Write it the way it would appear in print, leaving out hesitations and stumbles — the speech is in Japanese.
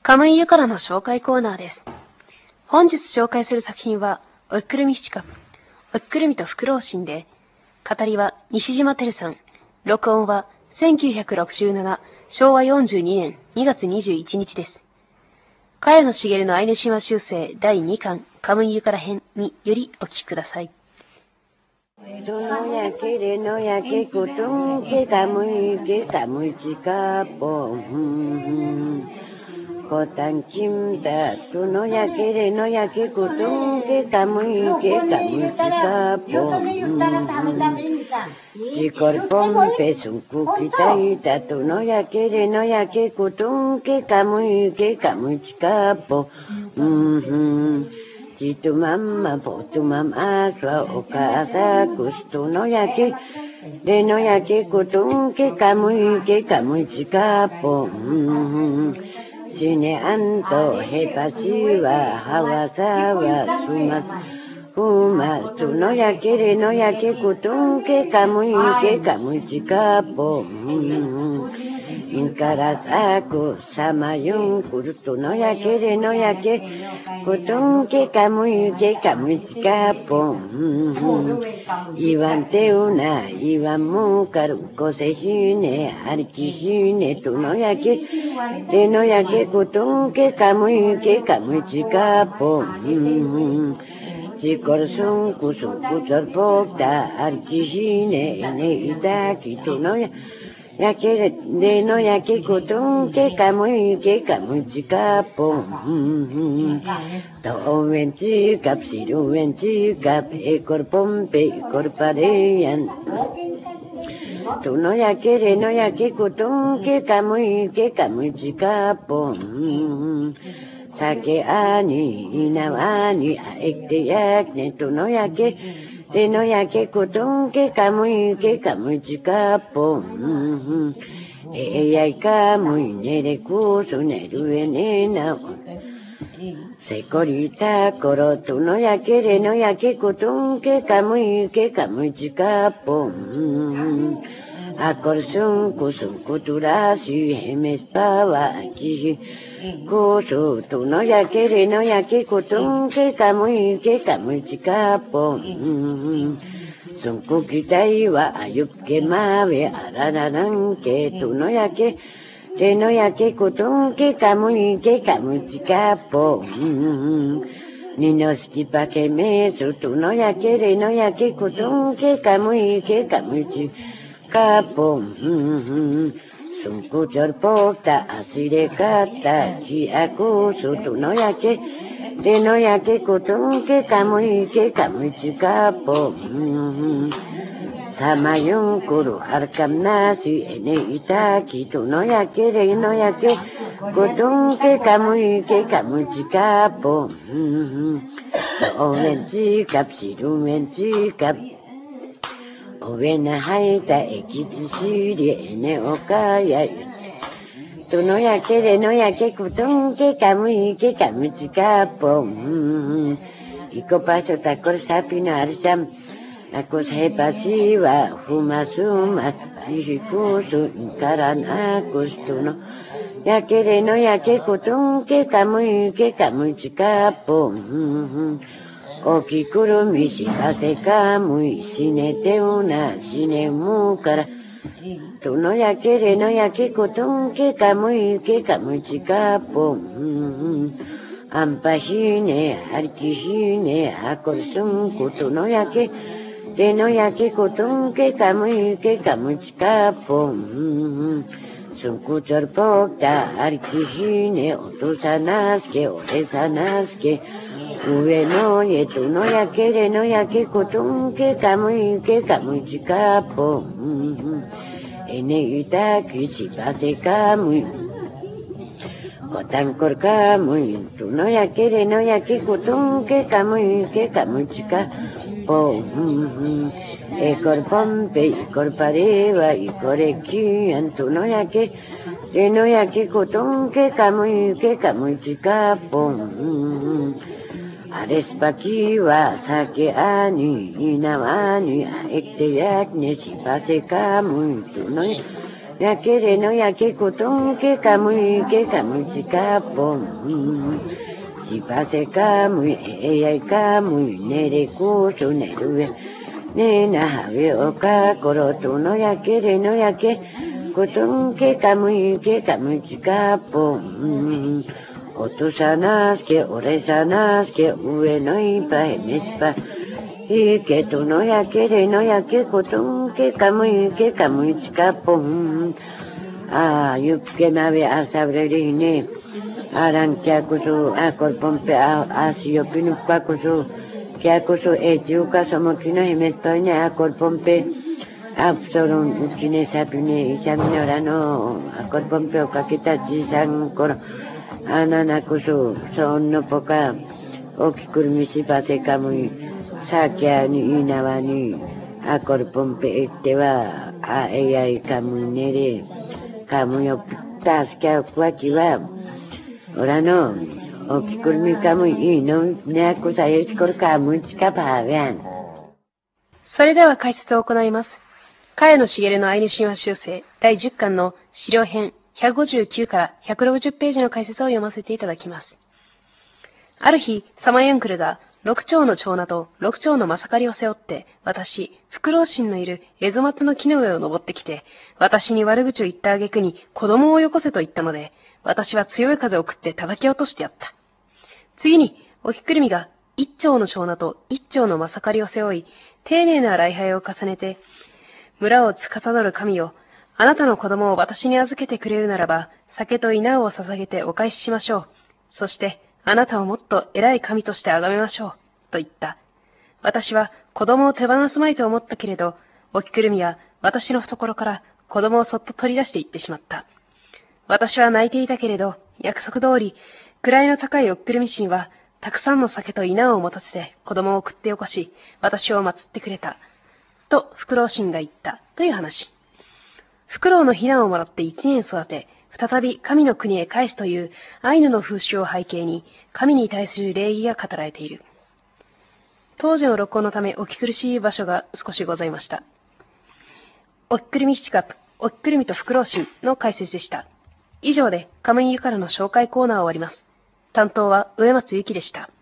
カムイユからの紹介コーナーです。本日紹介する作品は、おっくるみ七花、おっくるみとフクロウシンで、語りは西島てるさん、録音は1967、昭和42年2月21日です。茅野茂のアイヌ神話修正第2巻、カムイユから編によりお聞きください。 そのやけれのやけことんけかむいけかむちかぽんこたんちんだそのやけれのやけことんけかむいけかむちかぽんちこるぽんぺすんくきたいたとのやけれのやけことんけかむいけかむちかぽんCitu mama potu mama swa okasa gusto no yake de no yake kutung ke kamu chikapo sine anto hepasiwa hawasawa sumas kuma tu no yake de no yake kutung ke kamu chikapo Inkarasaku samayun kuruto no yake de no yake kutun ke kamu chikapo Iwan teuna iwan mukaru kosehine arikihine tu no yake de no yake kutun ke kamu chikapo Chikorsun kusun kuchorpokta arikihine ene itaki tu no yake de no yake kutun ke kamu chikapo to oven chikap siru ven chikap ekor pompe ekor pareyan tu no yake de no yake kutun ke kamu chikapo sake ani inawani ekte yakne tu no yake de no yake kutun ke kamu chikapo Eyai kamu nere kusu neru enena Sekorita koro tu no yake de no yake kutun ke kamu chikapo Akorsun kusun kuturasi hemestaba aquí Kusu tu no yake de no yake kutun ke kamu chikapo Sunkukitai wa ayupke mabe arararan ke tu no yake de no yake kutun ke kamu chikapo Ninoski pa que me su tu no yake de no yake kutun ke kamu chikapo Sunkuchorpokta asire kata ki akusu tu no yake de no yake kutun ke kamu chikapo Samayun kuru harkam nasi ene itaki tu no yake de no yake kutun ke kamu chikapo Oven chikap siru ven chikap Oven haita ekiti shiri ene okaya Tu no yake de no yake kutun ke kamu chikapo Iko paso takor sapino arsam Akos hepasiwa humasumas Tishikusu inkaran akos tu no Yake de no yake kutun ke kamu chikapo Okikuru mishi hase kamu Sinete una sine mukara Tu no yake de no yake kutun ke kamu chikapo Ampahine arkihine akorsun kutu no yake de no yake kutun ke kamu chikapo Sunkuchorpokta arkihine otusanaske oresanaske Uwe no ye tu no yake de no yake kutun ke kamu chikapo Ene itaki sipase kamu Kotankor kamu tu no yake de no yake kutun ke kamu chikapo Ekor pompe ekor pareva ekor ekian tu no yake de no yake kutun ke kamu chikapo Arespakiwa sake ani inawani ekte yakne sipase kamu tu no やけれのやけことんけかむいけかむちかぽん。しばせかむいえやいかむいねれこそねるえ。ねえなはべおかころとのやけれのやけことんけかむいけかむちかぽん。おとさなすけおれさなすけ上のいっぱいめしぱ。いけとのやけれのやけことんけかむいけかむちかぽん。ああ、ゆっけなべあさぶれりね。あらんきゃこそ、あこるぽんぺあしよぴぬっかこそ、きゃこそえちゅうかそもきのひめっといねあこるぽんぺ。あぷそろんうきねさびねいしゃみのらの、あこるぽんぺをかけたちいさんころ。あななこそ、そんのぽか、おきくるみしばせかむい。さきゃにいなわに、あこるぽんぺいっては、あえやいかむねれ、かむよぴったすきゃうくわきは、おらの、おきくるみかむいいの、ねあこさえしこるかむいちかばーやん。 それでは解説を行います。茅野茂のアイヌ神話修正第10巻の資料編159から160ページの解説を読ませていただきます。ある日、サマユンクルが六丁の長男と六丁のマサカリを背負って、私、フクロウシンのいるエゾマツの木の上を登ってきて、私に悪口を言った挙句に子供をよこせと言ったので、私は強い風を送って叩き落としてやった。次に、おきくるみが一丁の長男と一丁のマサカリを背負い、丁寧な礼拝を重ねて、村を司る神よ、あなたの子供を私に預けてくれるならば、酒と稲を捧げてお返ししましょう。そして、あなたをもっと偉い神として崇めましょう。と言った。私は子供を手放すまいと思ったけれど、おきくるみは私の懐から子供をそっと取り出して行ってしまった。私は泣いていたけれど、約束通り、位の高いおきくるみ神は、たくさんの酒と稲を持たせて子供を送ってよこし、私を祀ってくれた。と、フクロウ神が言った。という話。フクロウの避難をもらって1年育て、再び神の国へ返すというアイヌの風習を背景に、神に対する礼儀が語られている。当時の録音のためお聞き苦しい場所が少しございました。おきくるみ七角、おきくるみとフクロウ神の解説でした。以上でカムイユからの紹介コーナーを終わります。担当は植松ゆきでした。